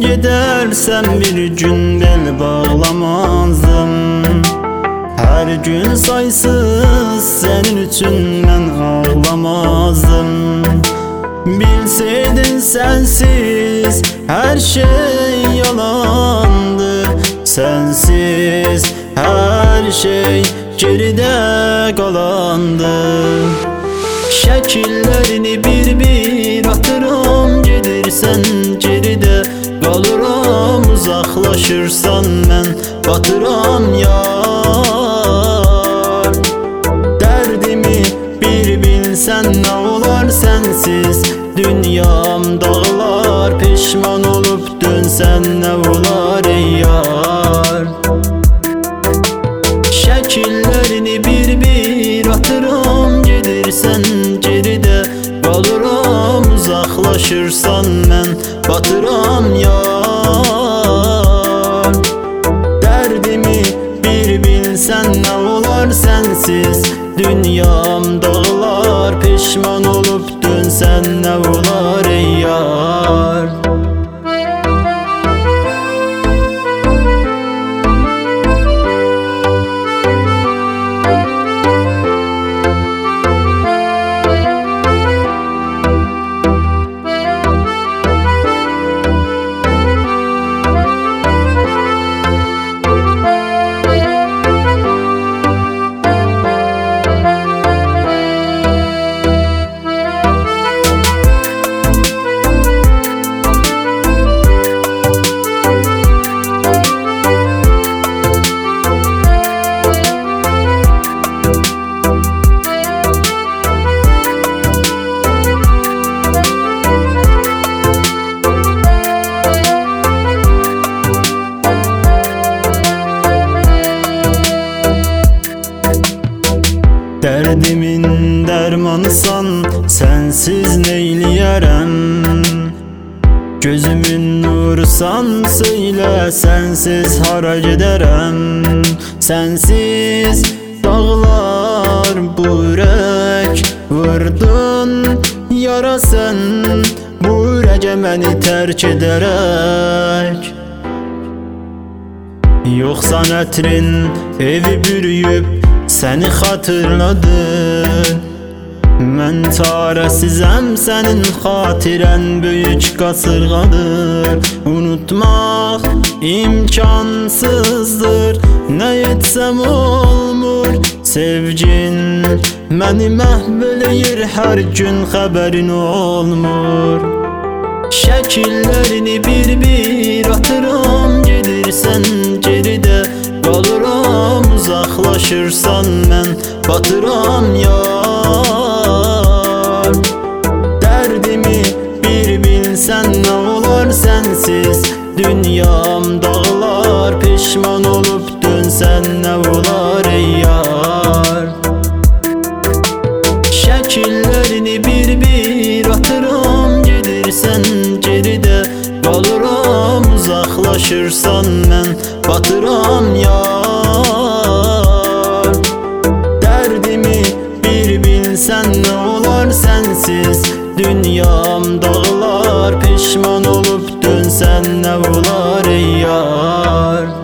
gidersen bir gün bel bağlamazdım. Her gün saysız senin için ben ağlamazdım. Bilseydin sensiz her şey yalandır. Sensiz her şey geride kalandır. Şekillerini bir bir atıram, gelirsen geride kalıram. Uzaklaşırsan ben batıram yar. Derdimi bir bilsen ne olar sensiz. Dünyam dağlar, pişman olup dönsen ne olar ey yar. Şekillerini bir bir atıram, gelirsen geride kalıram. Uzaklaşırsan ben batıram yar. Derdimi bir bilsen ne olar sensiz. Dünyam dağlar, pişman olup dönsen ne olar ey yar. Derdimin dermanısan sensiz neyleyerem. Gözümün nurusan söyle sensiz hara giderem. Sensiz dağlar bu yürek vurdun yara sen. Bu yürege beni terk ederek. Yoksa netrin evi bürüyüp seni hatırladım. Ben çaresizem, senin hatiren büyük kasırgadır. Unutmak imkansızdır, ne etsem olmur. Sevgin beni məhvələyir, her gün haberin olmur. Şekillerini bir bir atıram, gelirsen geride kalıram. Uzaklaşırsan ben batıram yar. Derdimi bir bilsen ne olar sensiz. Dünyam dağlar, pişman olup dönsen ne olar ey yar. Şekillerini bir bir atıram, gelirsen geride kalıram. Uzaklaşırsan ben batıram yar. Derdimi bir bilsen ne olar sensiz. Dünyam dağlar, pişman olup dönsen ne olar ey yar.